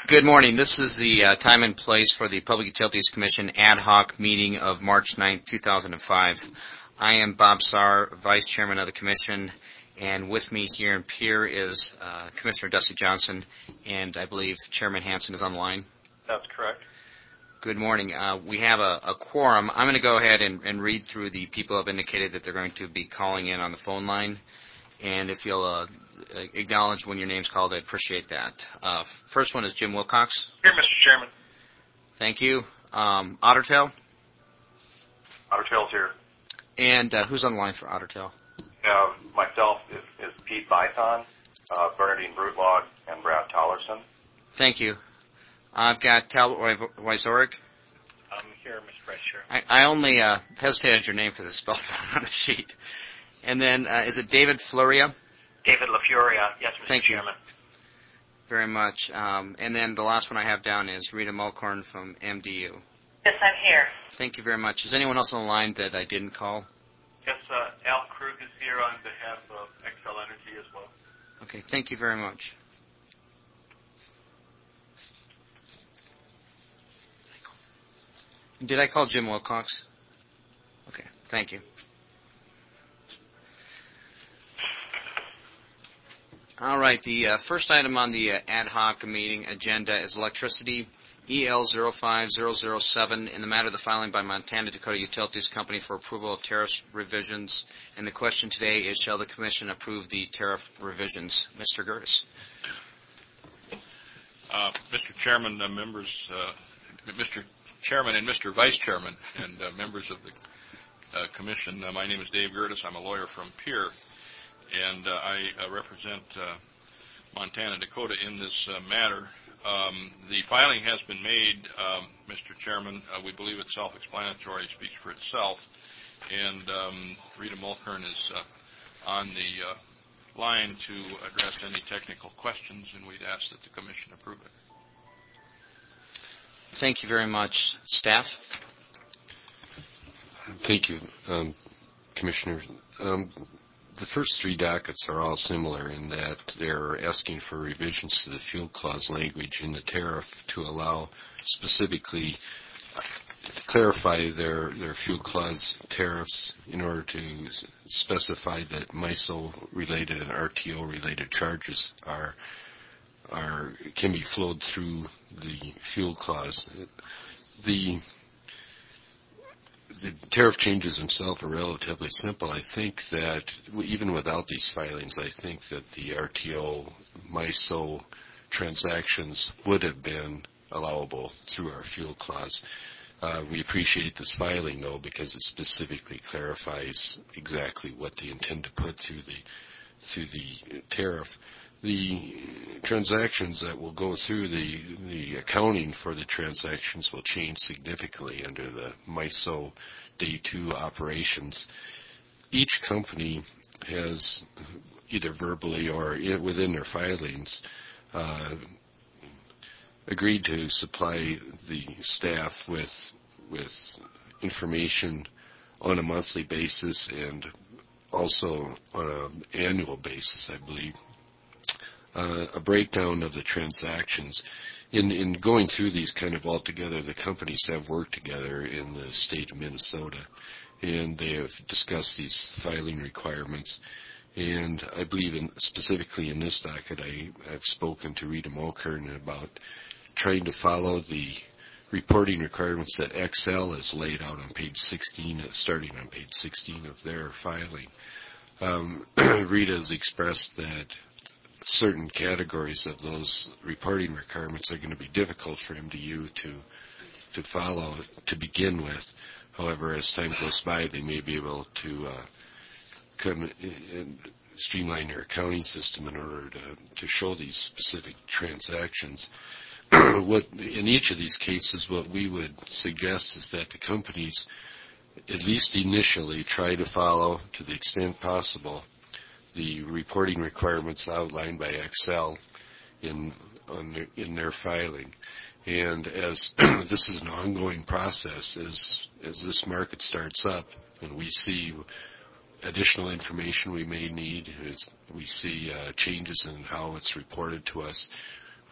Good morning. This is the time and place for the Public Utilities Commission ad hoc meeting of March 9th, 2005. I am Bob Saar, Vice Chairman of the Commission, and with me here in Pierre is Commissioner Dusty Johnson, and I believe Chairman Hanson is on the line. That's correct. Good morning. We have a quorum. I'm going to go ahead and read through the people who have indicated that they're going to be calling in on the phone line. And if you'll acknowledge when your name's called, I'd appreciate that. First one is Jim Wilcox. Here, Mr. Chairman. Thank you. Ottertail. Ottertail's here. And who's on the line for Ottertail? Myself is Pete Bython, Bernadine Brutlog, and Brad Tollerson. Thank you. I've got Talbot Wyzorek. I'm here, Mr. Vice Chair. I only hesitated at your name because it's spelled wrong on the sheet. And then, is it David Floria? David LaFuria, yes, Mr. Thank Chairman. You very much. And then the last one I have down is Rita Mulcorn from MDU. Yes, I'm here. Thank you very much. Is anyone else on the line that I didn't call? Yes, Al Krug is here on behalf of Xcel Energy as well. Okay, thank you very much. Did I call Jim Wilcox? Okay, thank you. All right, the first item on the ad hoc meeting agenda is electricity, EL05007, in the matter of the filing by Montana Dakota Utilities Company for approval of tariff revisions. And the question today is, shall the Commission approve the tariff revisions? Mr. Gertis. Mr. Chairman, members, Mr. Chairman and Mr. Vice Chairman, and members of the Commission, my name is Dave Gertis. I'm a lawyer from Pierre. And I represent Montana Dakota in this matter. The filing has been made, Mr. Chairman. We believe it's self-explanatory, speaks for itself. And Rita Mulkern is on the line to address any technical questions, and we'd ask that the Commission approve it. Thank you very much. Staff? Thank you, Commissioner. The first three dockets are all similar in that they're asking for revisions to the fuel clause language in the tariff to allow specifically to clarify their fuel clause tariffs in order to specify that MISO-related and RTO-related charges can be flowed through the fuel clause. The tariff changes themselves are relatively simple. I think that even without these filings, I think that the RTO MISO transactions would have been allowable through our fuel clause. We appreciate this filing, though, because it specifically clarifies exactly what they intend to put through the tariff. The transactions that will go through the accounting for the transactions will change significantly under the MISO Day 2 operations. Each company has, either verbally or within their filings, agreed to supply the staff with information on a monthly basis and also on an annual basis, I believe. A breakdown of the transactions. In going through these kind of all together, the companies have worked together in the state of Minnesota, and they have discussed these filing requirements. And I believe specifically in this docket, I've spoken to Rita Mulkern about trying to follow the reporting requirements that Xcel has laid out on page 16, starting on page 16 of their filing. Rita has expressed that certain categories of those reporting requirements are going to be difficult for MDU to follow to begin with. However, as time goes by, they may be able to come and streamline their accounting system in order to show these specific transactions. In each of these cases, what we would suggest is that the companies, at least initially, try to follow, to the extent possible, the reporting requirements outlined by Xcel in their filing. And as this is an ongoing process, as this market starts up and we see additional information we may need, as we see changes in how it's reported to us,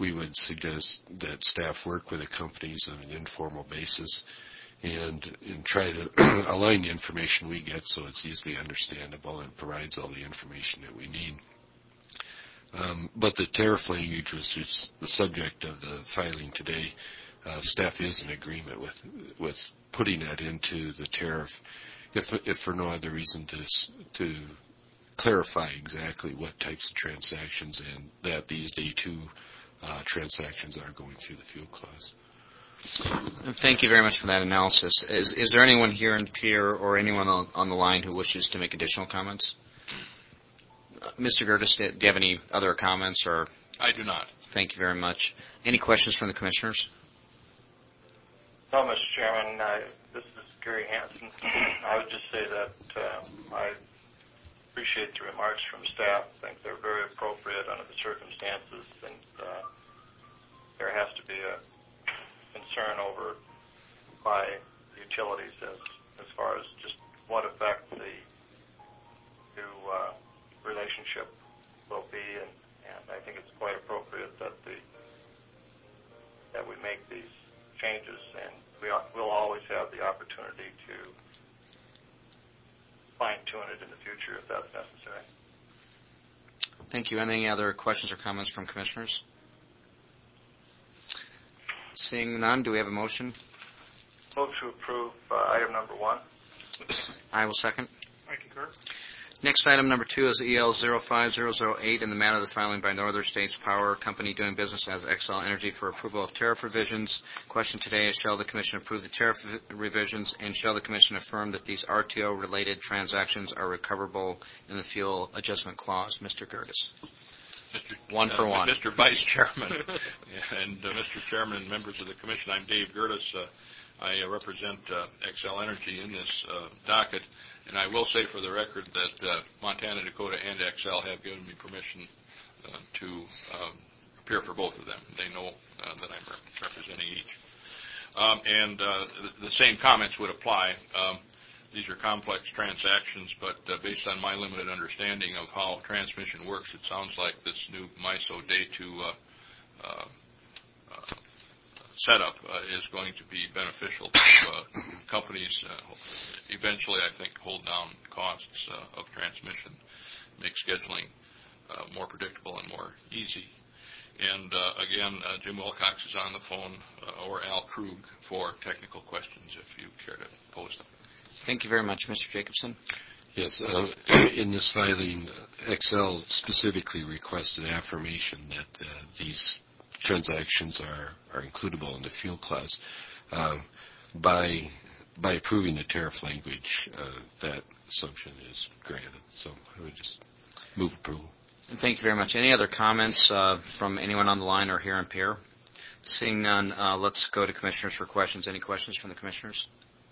we would suggest that staff work with the companies on an informal basis and try to align the information we get so it's easily understandable and provides all the information that we need. But the tariff language was just the subject of the filing today. Staff is in agreement with putting that into the tariff, if for no other reason to clarify exactly what types of transactions and that these day two transactions are going through the fuel clause. Thank you very much for that analysis. Is there anyone here in Pierre or anyone on the line who wishes to make additional comments? Mr. Gerdes, do you have any other comments? Or I do not. Thank you very much. Any questions from the commissioners? No, Mr. Chairman. This is Gary Hansen. I would just say that I appreciate the remarks from staff. I think they're very appropriate under the circumstances, and there has to be a concern over by utilities as far as just what effect the new relationship will be, and I think it's quite appropriate that we make these changes, and we'll always have the opportunity to fine-tune it in the future if that's necessary. Thank you. Any other questions or comments from commissioners? Seeing none, do we have a motion? Move to approve item number 1. I will second. I concur. Next, item number 2 is EL 05008 in the matter of the filing by Northern States Power Company doing business as Xcel Energy for approval of tariff revisions. Question today is, shall the Commission approve the tariff revisions, and shall the Commission affirm that these RTO-related transactions are recoverable in the fuel adjustment clause? Mr. Gerdes. One for one. Mr. Vice Chairman and Mr. Chairman and members of the Commission, I'm Dave Gerdes. I represent Xcel Energy in this docket. And I will say for the record that Montana, Dakota, and Xcel have given me permission to appear for both of them. They know that I'm representing each. And the same comments would apply. These are complex transactions, but based on my limited understanding of how transmission works, it sounds like this new MISO Day 2 setup is going to be beneficial to companies. Eventually, I think, hold down costs of transmission, make scheduling more predictable and more easy. And again, Jim Wilcox is on the phone, or Al Krug, for technical questions if you care to pose them. Thank you very much, Mr. Jacobson. Yes, in this filing, Xcel specifically requested affirmation that these transactions are includable in the fuel clause. By approving the tariff language, that assumption is granted. So I would just move approval. Thank you very much. Any other comments from anyone on the line or here in Pierre? Seeing none, let's go to commissioners for questions. Any questions from the commissioners?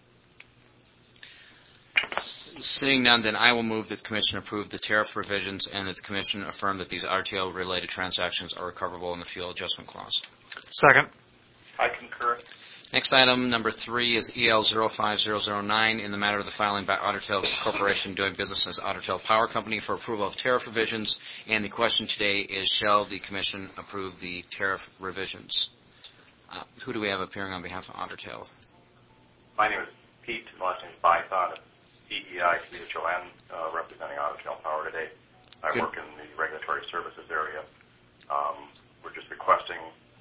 Seeing none, then I will move that the Commission approve the tariff revisions and that the Commission affirm that these RTO-related transactions are recoverable in the fuel adjustment clause. Second. I concur. Next item, number 3, is EL 05009 in the matter of the filing by Ottertail Corporation doing business as Ottertail Power Company for approval of tariff revisions. And the question today is, shall the Commission approve the tariff revisions? Who do we have appearing on behalf of Ottertail? My name is Pete. My last name is Bython. EEITHON, representing Ottertail Power today. I work in the regulatory services area. We're just requesting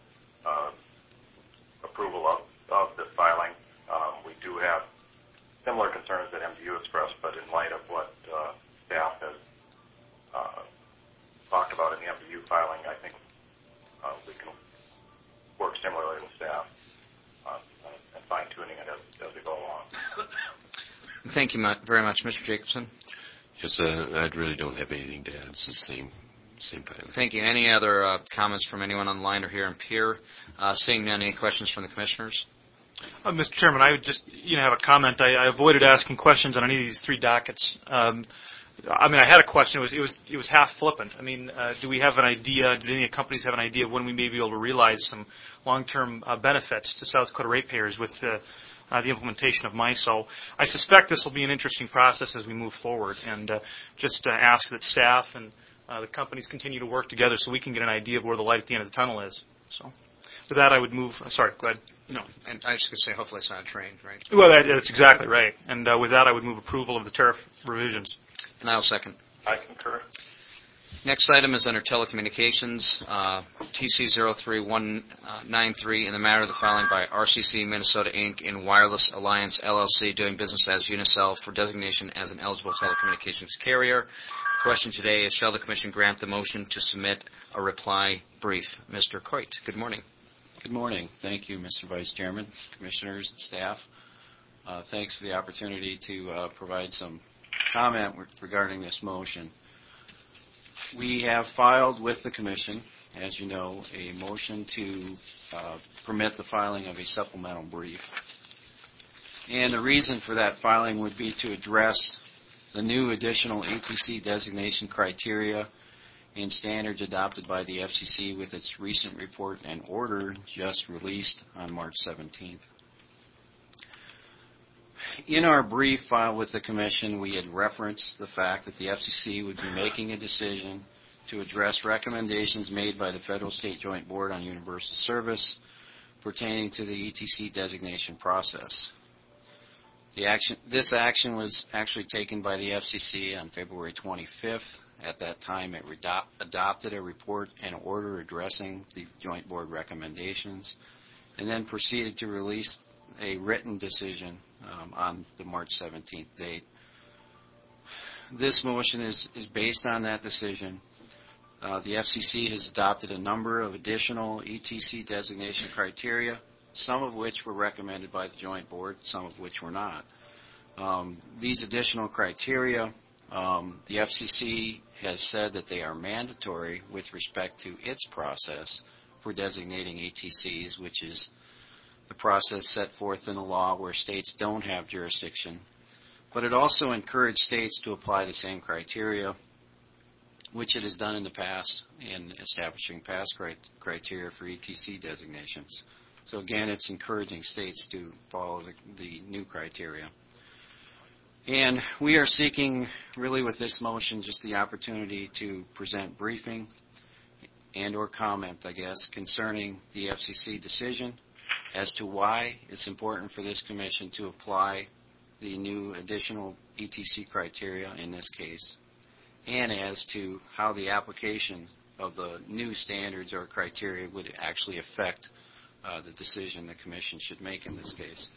approval of this filing. We do have similar concerns that MDU expressed, but in light of what staff has talked about in the MDU filing, I think we can work similarly with staff and fine-tuning it as we go along. Thank you very much, Mr. Jacobson. Yes, I really don't have anything to add. It's the same filing. Thank you. Any other comments from anyone online or here in Pierre? Seeing none, any questions from the commissioners? Mr. Chairman, I would just have a comment. I avoided asking questions on any of these 3 dockets. I had a question. It was half flippant. Do we have an idea? Do any companies have an idea of when we may be able to realize some long-term benefits to South Dakota ratepayers with the implementation of MISO? I suspect this will be an interesting process as we move forward, and just ask that staff and the companies continue to work together so we can get an idea of where the light at the end of the tunnel is. So with that, I would move. Sorry, go ahead. No, and I was just going to say, hopefully it's not a train, right? Well, that's exactly right. And with that, I would move approval of the tariff revisions. And I'll second. I concur. Next item is under telecommunications, TC03193, in the matter of the filing by RCC Minnesota Inc. and Wireless Alliance LLC, doing business as Unicell, for designation as an eligible telecommunications carrier. The question today is, shall the Commission grant the motion to submit a reply brief? Mr. Coit, good morning. Good morning. Thank you, Mr. Vice Chairman, Commissioners, and staff. Thanks for the opportunity to provide some comment regarding this motion. We have filed with the Commission, as you know, a motion to permit the filing of a supplemental brief. And the reason for that filing would be to address the new additional ETC designation criteria and standards adopted by the FCC with its recent report and order just released on March 17th. In our brief filed with the Commission, we had referenced the fact that the FCC would be making a decision to address recommendations made by the Federal State Joint Board on Universal Service pertaining to the ETC designation process. This action was actually taken by the FCC on February 25th. At that time, it adopted a report and order addressing the Joint Board recommendations, and then proceeded to release a written decision on the March 17th date. This motion is based on that decision. The FCC has adopted a number of additional ETC designation criteria, some of which were recommended by the Joint Board, some of which were not. These additional criteria, the FCC has said that they are mandatory with respect to its process for designating ETCs, which is the process set forth in the law where states don't have jurisdiction. But it also encouraged states to apply the same criteria, which it has done in the past in establishing past criteria for ETC designations. So again, it's encouraging states to follow the new criteria. And we are seeking, really with this motion, just the opportunity to present briefing and or comment, I guess, concerning the FCC decision as to why it's important for this Commission to apply the new additional ETC criteria in this case, and as to how the application of the new standards or criteria would actually affect the decision the Commission should make in this case.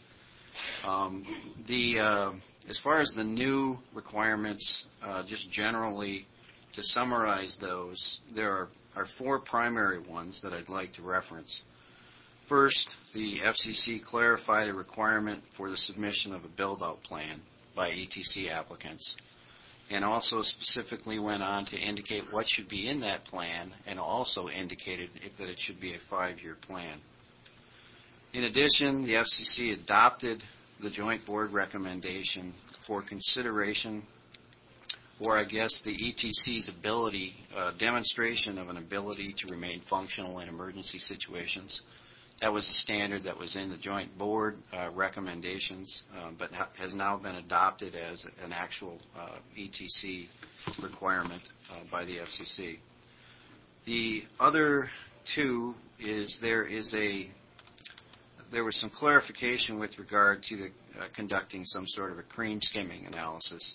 As far as the new requirements, just generally to summarize those, there are four primary ones that I'd like to reference. First, the FCC clarified a requirement for the submission of a build-out plan by ETC applicants, and also specifically went on to indicate what should be in that plan, and also indicated that it should be a 5-year plan. In addition, the FCC adopted the Joint Board recommendation for consideration, or I guess the ETC's ability, demonstration of an ability to remain functional in emergency situations. That was a standard that was in the Joint Board recommendations, but has now been adopted as an actual ETC requirement by the FCC. The other two is there was some clarification with regard to the conducting some sort of a cream skimming analysis.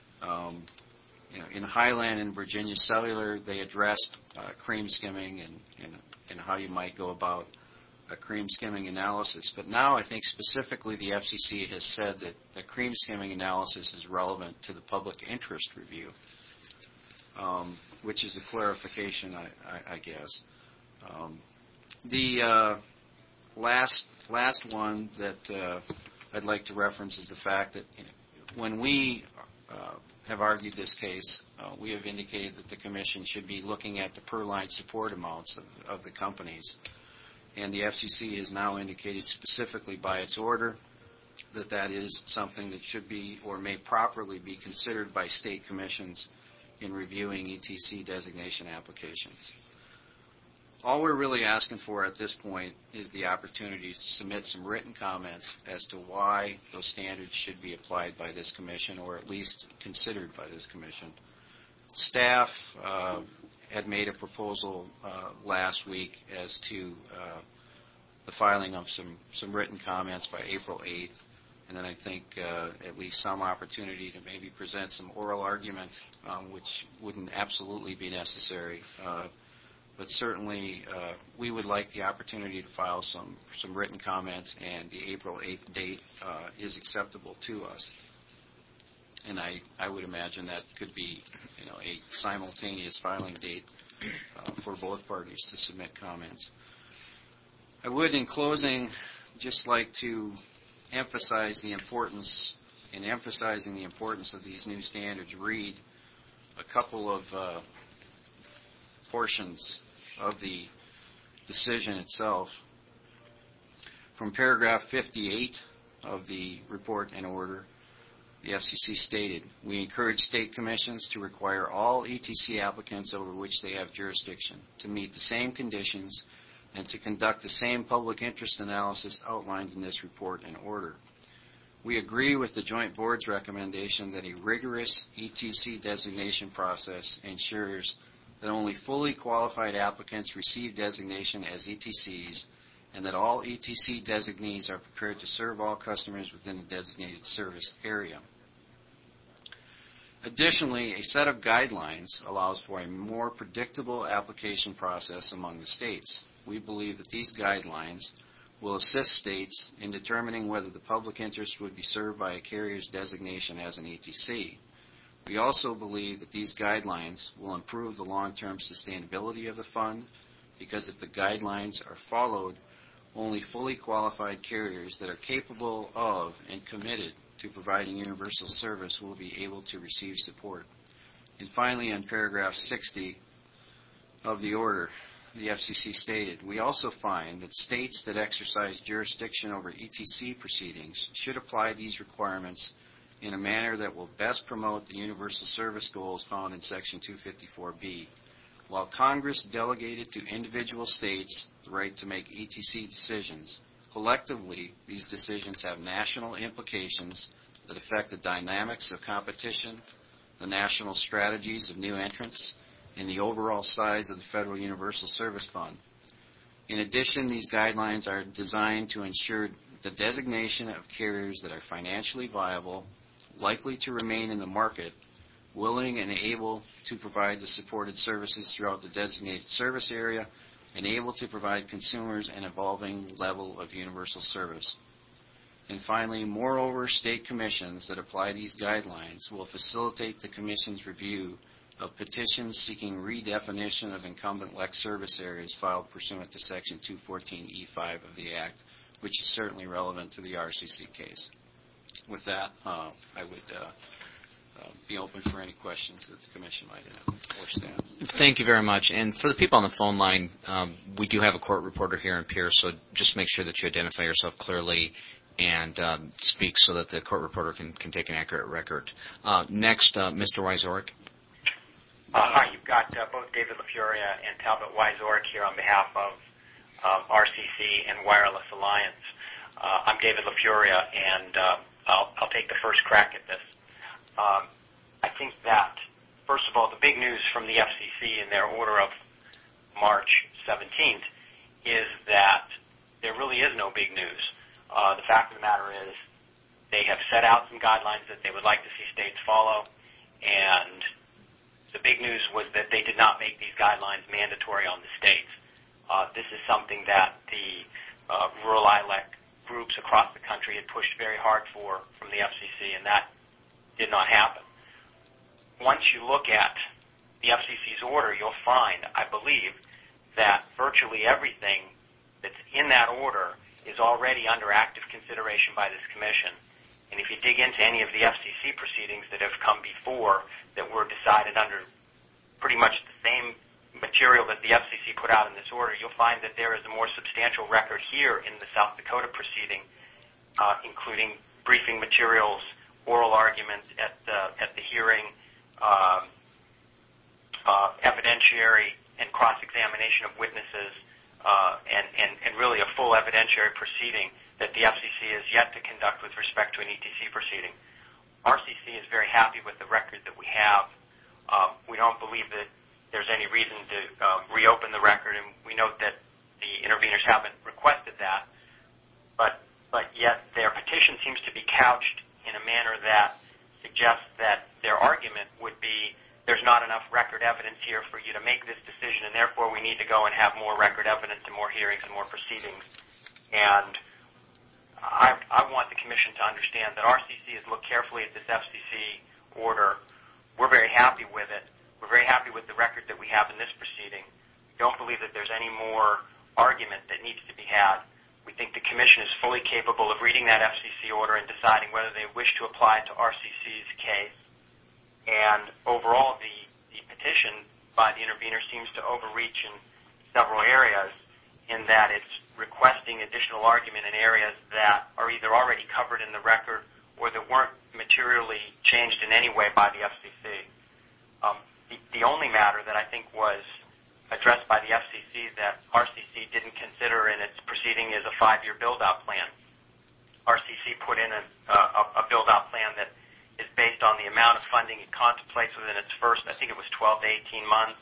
In Highland and Virginia Cellular, they addressed cream skimming and how you might go about a cream skimming analysis. But now I think specifically the FCC has said that the cream skimming analysis is relevant to the public interest review, which is a clarification, I guess. The last one that I'd like to reference is the fact that when we have argued this case, we have indicated that the Commission should be looking at the per-line support amounts of the companies. And the FCC has now indicated specifically by its order that that is something that should be or may properly be considered by state commissions in reviewing ETC designation applications. All we're really asking for at this point is the opportunity to submit some written comments as to why those standards should be applied by this Commission, or at least considered by this Commission. Staff had made a proposal last week as to the filing of some written comments by April 8th, and then I think at least some opportunity to maybe present some oral argument, which wouldn't absolutely be necessary. But certainly we would like the opportunity to file some written comments, and the April 8th date is acceptable to us. And I would imagine that could be, a simultaneous filing date for both parties to submit comments. I would, in closing, just like to emphasize the importance, in emphasizing the importance of these new standards, read a couple of portions of the decision itself. From paragraph 58 of the report and order, the FCC stated, "We encourage state commissions to require all ETC applicants over which they have jurisdiction to meet the same conditions and to conduct the same public interest analysis outlined in this report and order. We agree with the Joint Board's recommendation that a rigorous ETC designation process ensures that only fully qualified applicants receive designation as ETCs and that all ETC designees are prepared to serve all customers within the designated service area. Additionally, a set of guidelines allows for a more predictable application process among the states. We believe that these guidelines will assist states in determining whether the public interest would be served by a carrier's designation as an ETC. We also believe that these guidelines will improve the long-term sustainability of the fund because if the guidelines are followed, only fully qualified carriers that are capable of and committed to providing universal service will be able to receive support." And finally, in paragraph 60 of the order, the FCC stated, "We also find that states that exercise jurisdiction over ETC proceedings should apply these requirements in a manner that will best promote the universal service goals found in Section 254B. While Congress delegated to individual states the right to make ETC decisions, collectively, these decisions have national implications that affect the dynamics of competition, the national strategies of new entrants, and the overall size of the Federal Universal Service Fund. In addition, these guidelines are designed to ensure the designation of carriers that are financially viable, likely to remain in the market, willing and able to provide the supported services throughout the designated service area, and able to provide consumers an evolving level of universal service. And finally, moreover, state commissions that apply these guidelines will facilitate the Commission's review of petitions seeking redefinition of incumbent LEC service areas filed pursuant to Section 214E5 of the Act, which is certainly relevant to the RCC case." With that, I would be open for any questions that the Commission might have or staff. Thank you very much. And for the people on the phone line, we do have a court reporter here in Pierce, so just make sure that you identify yourself clearly and speak so that the court reporter can take an accurate record. Next, Mr. Wyzorek. Hi, you've got both David LaFuria and Talbot Wyzorek here on behalf of RCC and Wireless Alliance. I'm David LaFuria, and I'll take the first crack at this. I think that, first of all, the big news from the FCC in their order of March 17th is that there really is no big news. The fact of the matter is they have set out some guidelines that they would like to see states follow, and the big news was that they did not make these guidelines mandatory on the states. This is something that the rural ILEC groups across the country had pushed very hard for from the FCC, and that did not happen. Once you look at the FCC's order, you'll find, I believe, that virtually everything that's in that order is already under active consideration by this Commission. And if you dig into any of the FCC proceedings that have come before that were decided under pretty much the same material that the FCC put out in this order, you'll find that there is a more substantial record here in the South Dakota proceeding, including briefing materials, oral arguments at the hearing, evidentiary and cross-examination of witnesses, and really a full evidentiary proceeding that the FCC is yet to conduct with respect to an ETC proceeding. RCC is very happy with the record that we have. We don't believe that there's any reason to reopen the record, and we note that the interveners haven't requested that, but yet their petition seems to be couched in a manner that suggests that their argument would be there's not enough record evidence here for you to make this decision, and therefore we need to go and have more record evidence and more hearings and more proceedings. And I want the Commission to understand that RCC has looked carefully at this FCC order. We're very happy with it. We're very happy with the record that we have in this proceeding. We don't believe that there's any more argument that needs to be had. We think the Commission is fully capable of reading that FCC order and deciding whether they wish to apply it to RCC's case. And overall, the petition by the intervener seems to overreach in several areas in that it's requesting additional argument in areas that are either already covered in the record or that weren't materially changed in any way by the FCC. The only matter that I think was addressed by the FCC that RCC didn't consider in its proceeding is a 5-year build-out plan. RCC put in a build-out plan that is based on the amount of funding it contemplates within its first, I think it was 12 to 18 months.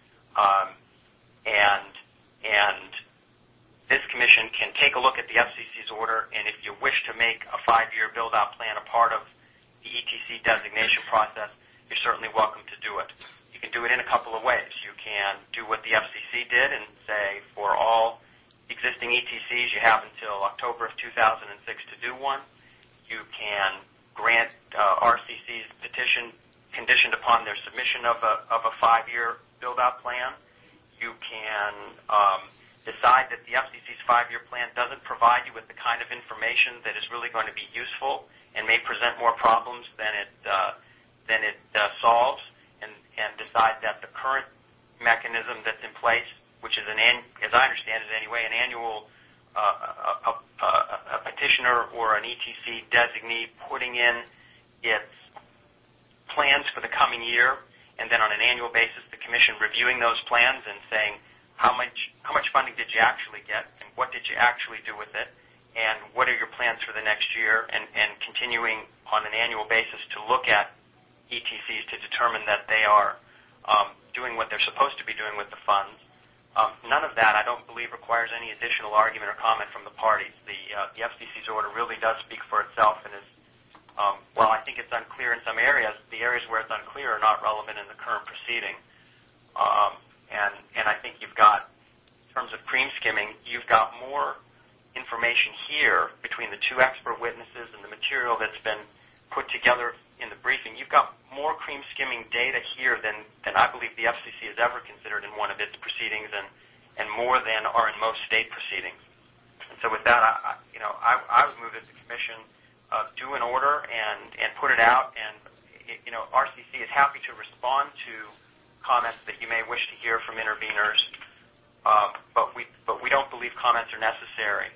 And this Commission can take a look at the FCC's order, and if you wish to make a 5-year build-out plan a part of the ETC designation process, you're certainly welcome to do it. You can do it in a couple of ways. You can do what the FCC did and say for all existing ETCs you have until October of 2006 to do one. You can grant RCC's petition conditioned upon their submission of a 5-year build-out plan. You can decide that the FCC's 5-year plan doesn't provide you with the kind of information that is really going to be useful and may present more problems than it solves, and decide that the current mechanism that's in place, which is as I understand it anyway, an annual a petitioner or an ETC designee putting in its plans for the coming year, and then on an annual basis the Commission reviewing those plans and saying how much funding did you actually get and what did you actually do with it, and what are your plans for the next year, and continuing on an annual basis to look at ETCs to determine that they are doing what they're supposed to be doing with the funds. None of that, I don't believe, requires any additional argument or comment from the parties. The FCC's order really does speak for itself and is, while I think it's unclear in some areas, the areas where it's unclear are not relevant in the current proceeding. And I think you've got, in terms of cream skimming, you've got more information here between the two expert witnesses and the material that's been put together in the briefing. You've got more cream skimming data here than I believe the FCC has ever considered in one of its proceedings, and more than are in most state proceedings. And so with that, I would move that the Commission do an order and put it out, and RCC is happy to respond to comments that you may wish to hear from interveners, but we don't believe comments are necessary.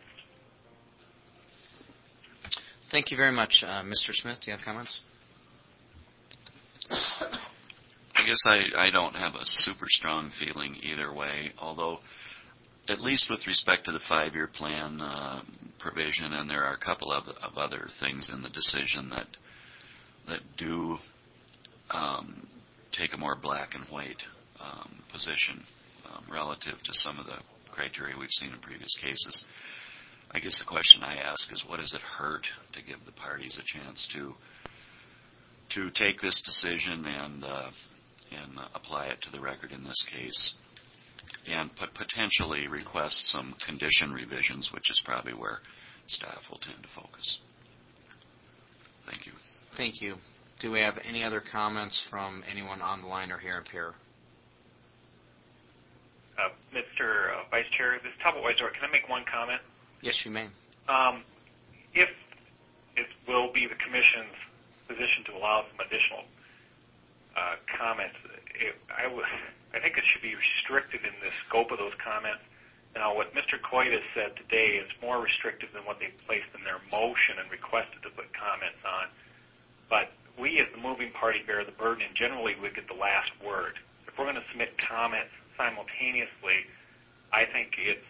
Thank you very much. Mr. Smith, do you have comments? I guess I don't have a super strong feeling either way, although at least with respect to the 5-year plan provision, and there are a couple of other things in the decision that do take a more black and white position relative to some of the criteria we've seen in previous cases. I guess the question I ask is, what does it hurt to give the parties a chance to take this decision and apply it to the record in this case, and potentially request some condition revisions, which is probably where staff will tend to focus. Thank you. Thank you. Do we have any other comments from anyone on the line or here in Pierre? Mr. Vice Chair, this is Talbot Weisor. Can I make one comment? Yes, you may. If it will be the Commission's position to allow some additional comments, I think it should be restricted in the scope of those comments. Now, what Mr. Coit has said today is more restrictive than what they placed in their motion and requested to put comments on. But we, as the moving party, bear the burden, and generally we get the last word. If we're going to submit comments simultaneously, I think it's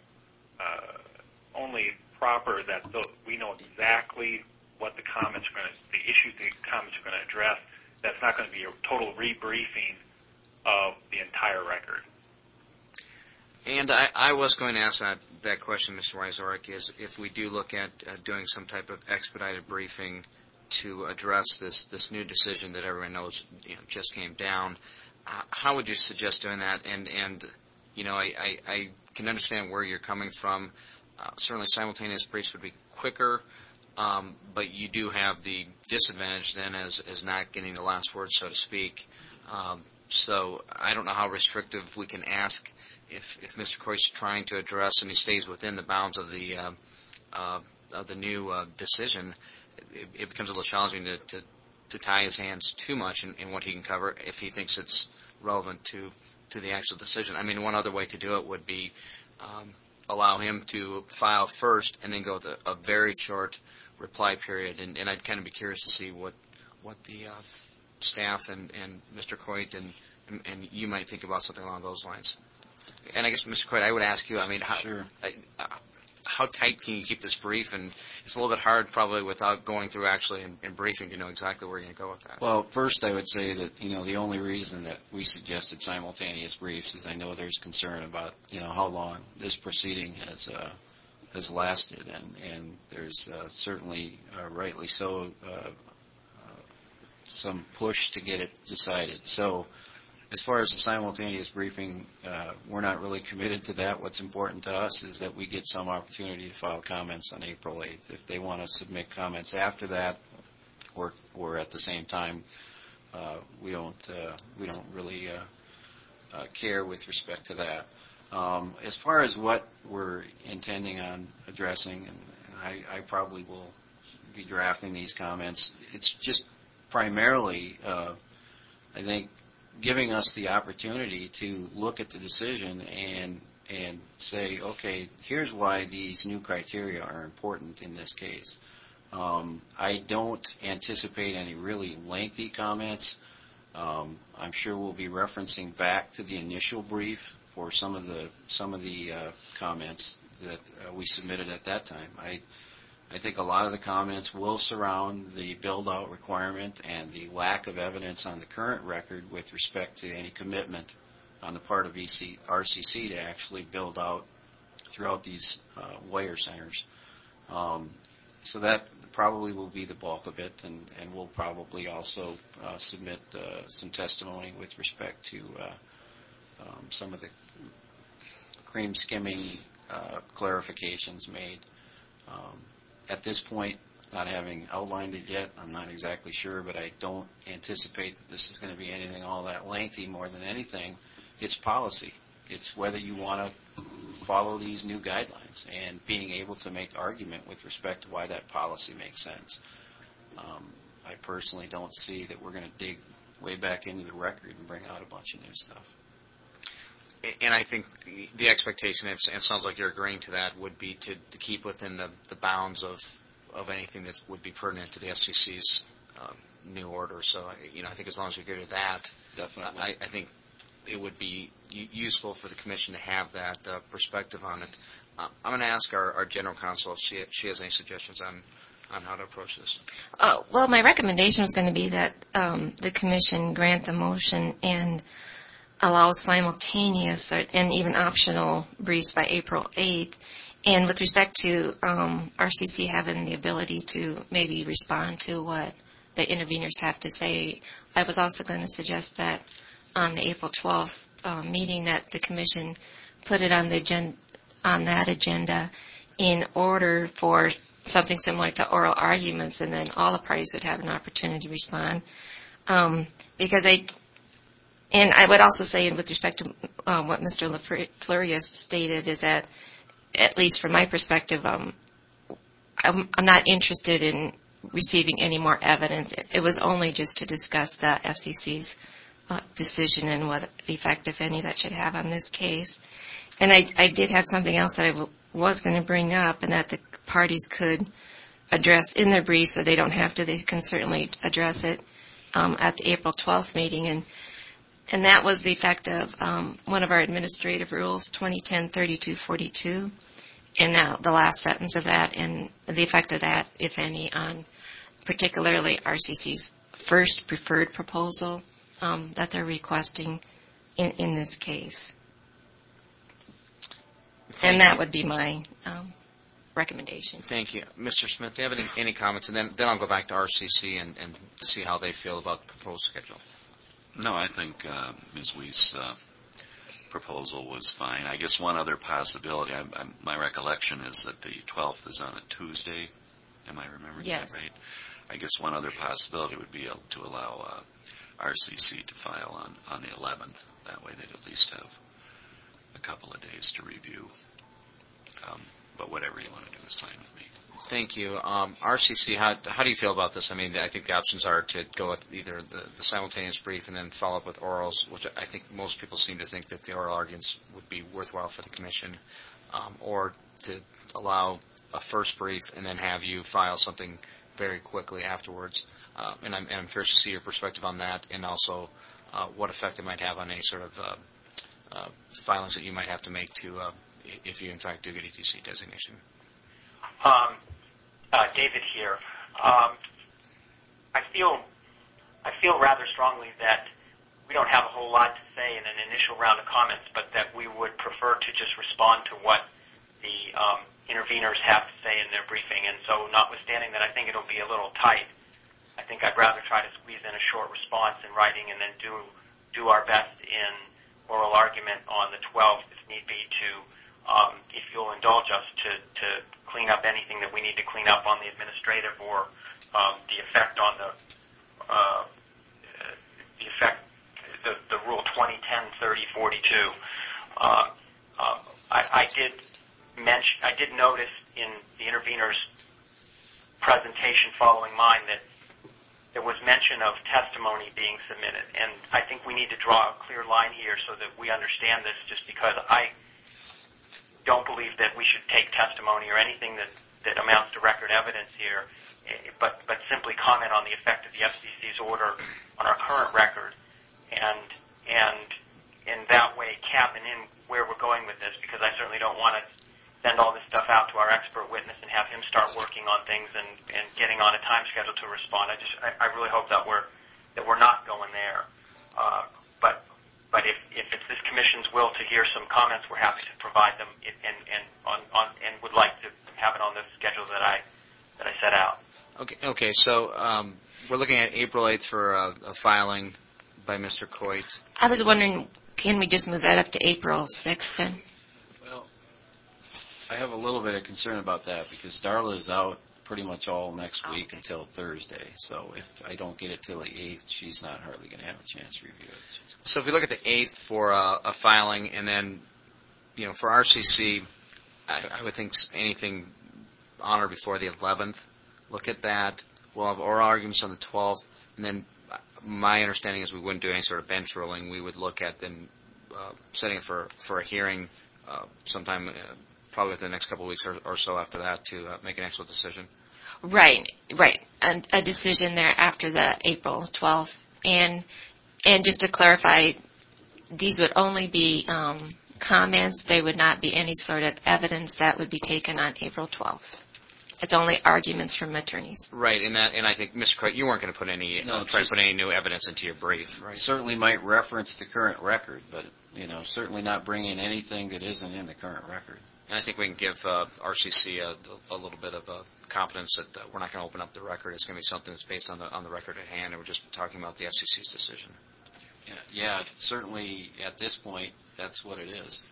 only proper that we know exactly what the issues the comments are going to address. That's not going to be a total rebriefing of the entire record. And I was going to ask that question, Mr. Wyzorek, is if we do look at doing some type of expedited briefing to address this new decision that everyone knows just came down, how would you suggest doing that? And I can understand where you're coming from. Certainly simultaneous briefs would be quicker, but you do have the disadvantage then as not getting the last word, so to speak. So I don't know how restrictive we can ask if Mr. Coyte's trying to address and he stays within the bounds of the new decision. It becomes a little challenging to tie his hands too much in what he can cover if he thinks it's relevant to the actual decision. I mean, one other way to do it would be allow him to file first and then go with a very short reply period. And I'd kind of be curious to see what the staff and Mr. Coyte and you might think about something along those lines. And I guess, Mr. Coyte, I would ask you, I mean, how tight can you keep this brief? And it's a little bit hard probably without going through actually in briefing to know exactly where you're going to go with that. Well, first I would say that, the only reason that we suggested simultaneous briefs is I know there's concern about, how long this proceeding has lasted. And there's certainly, rightly so, some push to get it decided. So as far as the simultaneous briefing, we're not really committed to that. What's important to us is that we get some opportunity to file comments on April 8th. If they want to submit comments after that or at the same time, we don't really care with respect to that. As far as what we're intending on addressing, and I probably will be drafting these comments, it's just primarily, I think, giving us the opportunity to look at the decision and say, okay, here's why these new criteria are important in this case. I don't anticipate any really lengthy comments. I'm sure we'll be referencing back to the initial brief for some of the comments that we submitted at that time. I think a lot of the comments will surround the build-out requirement and the lack of evidence on the current record with respect to any commitment on the part of RCC to actually build out throughout these wire centers. So that probably will be the bulk of it, and we'll probably also submit some testimony with respect to some of the cream skimming clarifications made. At this point, not having outlined it yet, I'm not exactly sure, but I don't anticipate that this is going to be anything all that lengthy. More than anything, it's policy. It's whether you want to follow these new guidelines and being able to make argument with respect to why that policy makes sense. I personally don't see that we're going to dig way back into the record and bring out a bunch of new stuff. And I think the expectation, and it sounds like you're agreeing to that, would be to keep within the bounds of anything that would be pertinent to the FCC's new order. So, I think as long as we agree to that, definitely, I think it would be useful for the Commission to have that perspective on it. I'm going to ask our General Counsel if she has any suggestions on how to approach this. Well, my recommendation is going to be that the Commission grant the motion and allow simultaneous and even optional briefs by April 8th. And with respect to RCC having the ability to maybe respond to what the interveners have to say, I was also going to suggest that on the April 12th meeting that the Commission put it on that agenda in order for something similar to oral arguments, and then all the parties would have an opportunity to respond. Because I would also say, with respect to what Mr. LaFleur stated, is that, at least from my perspective, I'm not interested in receiving any more evidence. It was only just to discuss the FCC's decision and what effect, if any, that should have on this case. And I did have something else that I was going to bring up, and that the parties could address in their briefs, so they don't have to. They can certainly address it at the April 12th meeting. And that was the effect of one of our administrative rules, 2010-3242, and now the last sentence of that, and the effect of that, if any, on particularly RCC's first preferred proposal that they're requesting in this case. And that would be my recommendation. Thank you. Mr. Smith, do you have any comments? And then I'll go back to RCC and see how they feel about the proposed schedule. No, I think Ms. Weiss' proposal was fine. I guess one other possibility, my recollection is that the 12th is on a Tuesday. Am I remembering that right? I guess one other possibility would be to allow RCC to file on the 11th. That way they'd at least have a couple of days to review. But whatever you want to do is fine with me. Thank you. RCC, how do you feel about this? I mean, I think the options are to go with either the simultaneous brief and then follow up with orals, which I think most people seem to think that the oral arguments would be worthwhile for the commission, or to allow a first brief and then have you file something very quickly afterwards. And I'm curious to see your perspective on that, and also what effect it might have on any sort of filings that you might have to make to if you in fact do get ETC designation. David here. I feel rather strongly that we don't have a whole lot to say in an initial round of comments, but that we would prefer to just respond to what the interveners have to say in their briefing. And so, notwithstanding that, I think it'll be a little tight. I think I'd rather try to squeeze in a short response in writing, and then do our best in oral argument on the 12th, if need be, to if you'll indulge us to clean up anything that we need to clean up on the administrative or the effect on the Rule 2010-30-42. I did notice in the intervener's presentation following mine that there was mention of testimony being submitted, and I think we need to draw a clear line here so that we understand this, just because I don't believe that we should take testimony or anything that amounts to record evidence here, but simply comment on the effect of the FCC's order on our current record, and in that way cabin in where we're going with this, because I certainly don't want to send all this stuff out to our expert witness and have him start working on things and getting on a time schedule to respond. I really hope that we're not going there. But if it's this commission's will to hear some comments, we're happy to provide them and would like to have it on the schedule that I set out. Okay. So we're looking at April 8th for a filing by Mr. Coit. I was wondering, can we just move that up to April 6th then? Well, I have a little bit of concern about that because Darla is out pretty much all next week until Thursday. So if I don't get it till the 8th, she's not hardly going to have a chance to review it. So if we look at the 8th for a filing, and then, for RCC, I would think anything on or before the 11th, look at that. We'll have oral arguments on the 12th, and then my understanding is we wouldn't do any sort of bench ruling. We would look at then setting it for a hearing sometime probably within the next couple of weeks or so after that to make an actual decision. Right. And a decision there after the April 12th. And just to clarify, these would only be comments. They would not be any sort of evidence that would be taken on April 12th. It's only arguments from attorneys. Right, and I think, Mr. Coit, you weren't going to put any new evidence into your brief, right? Certainly might reference the current record, but certainly not bring in anything that isn't in the current record. And I think we can give RCC a little bit of confidence that we're not going to open up the record. It's going to be something that's based on the record at hand, and we're just talking about the FCC's decision. Yeah, certainly at this point, that's what it is.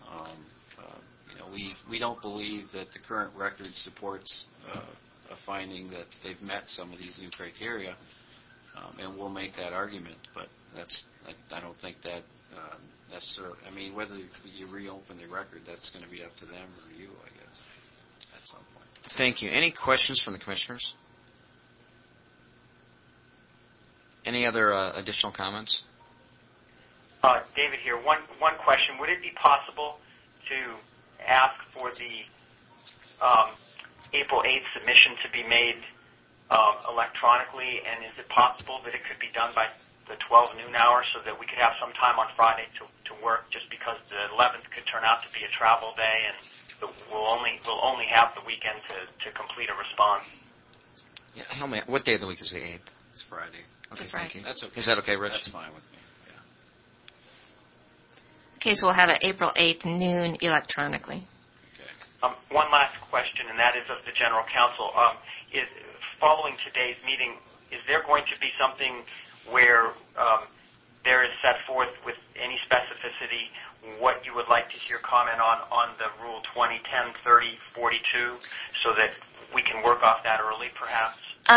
We don't believe that the current record supports a finding that they've met some of these new criteria, and we'll make that argument. But I don't think that necessarily. I mean, whether you reopen the record, that's going to be up to them or you, I guess, at some point. Thank you. Any questions from the commissioners? Any other additional comments? David here. One question. Would it be possible to ask for the April 8th submission to be made electronically, and is it possible that it could be done by the 12 noon hour so that we could have some time on Friday to work, just because the 11th could turn out to be a travel day, and we'll only have the weekend to complete a response? Yeah, help me. What day of the week is the 8th? It's Friday. It's a Friday. That's okay. Is that okay, Rich? That's fine with me. Okay, so we'll have it April 8th, noon, electronically. One last question, and that is of the General Counsel. Following today's meeting, is there going to be something where there is set forth with any specificity what you would like to hear comment on the Rule 2010-30-42 so that we can work off that early, perhaps?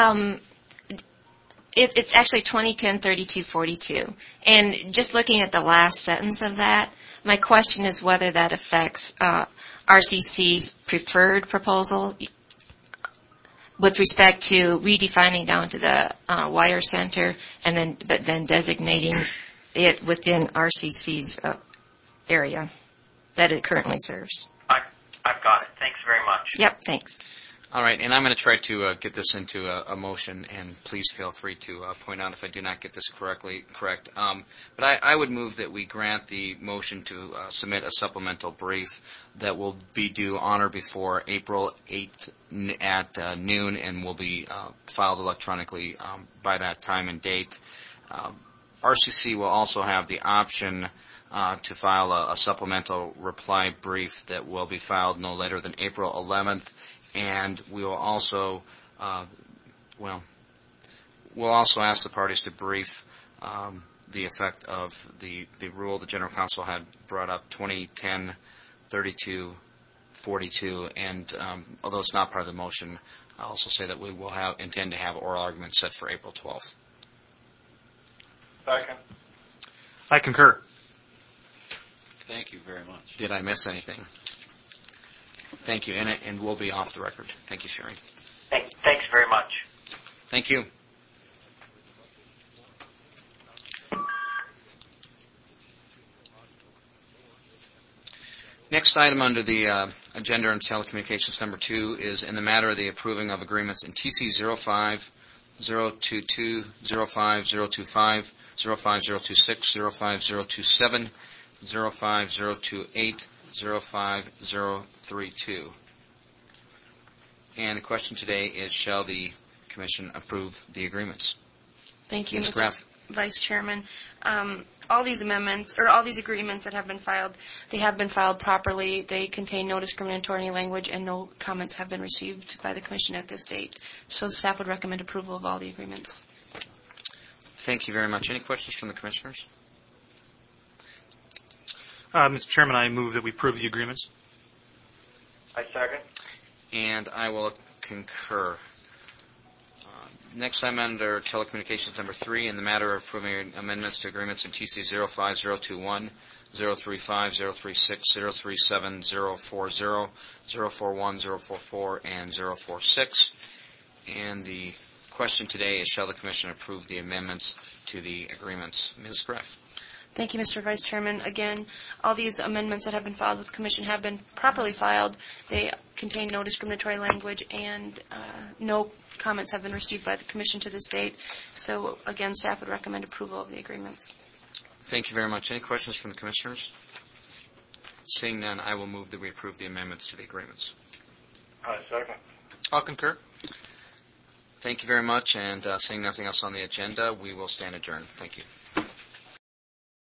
It's actually 2010-32-42. And just looking at the last sentence of that, my question is whether that affects RCC's preferred proposal with respect to redefining down to the wire center and then designating it within RCC's area that it currently serves. I've got it. Thanks very much. Yep, thanks. All right, and I'm going to try to get this into a motion, and please feel free to point out if I do not get this correct. But I would move that we grant the motion to submit a supplemental brief that will be due on or before April 8th at noon and will be filed electronically by that time and date. RCC will also have the option to file a supplemental reply brief that will be filed no later than April 11th. And we will also, we'll also ask the parties to brief the effect of the rule the General Counsel had brought up, 2010-32-42. And although it's not part of the motion, I'll also say that we will intend to have oral arguments set for April 12th. Second. I concur. Thank you very much. Did I miss anything? Thank you, and we'll be off the record. Thank you, Sherry. Thanks very much. Thank you. Next item under the agenda on telecommunications number 2 is in the matter of the approving of agreements in TC 05, 022, 05, 025, 05, 026, 05, 027, 05, 028, 05032. And the question today is, shall the Commission approve the agreements? Thank you, Ms. Mr. Graff. Vice Chairman. All these amendments, or all these agreements that have been filed, they have been filed properly. They contain no discriminatory language, and no comments have been received by the Commission at this date. So staff would recommend approval of all the agreements. Thank you very much. Any questions from the Commissioners? Mr. Chairman, I move that we approve the agreements. I second. And I will concur. Next item under telecommunications number 3, in the matter of approving amendments to agreements in TC 05, 021, 035, 036, 037, 040, 041, 044, and 046. And the question today is, shall the Commission approve the amendments to the agreements? Ms. Graff. Thank you, Mr. Vice Chairman. Again, all these amendments that have been filed with the Commission have been properly filed. They contain no discriminatory language, and no comments have been received by the Commission to this date. So, again, staff would recommend approval of the agreements. Thank you very much. Any questions from the Commissioners? Seeing none, I will move that we approve the amendments to the agreements. I second. I'll concur. Thank you very much, and seeing nothing else on the agenda, we will stand adjourned. Thank you.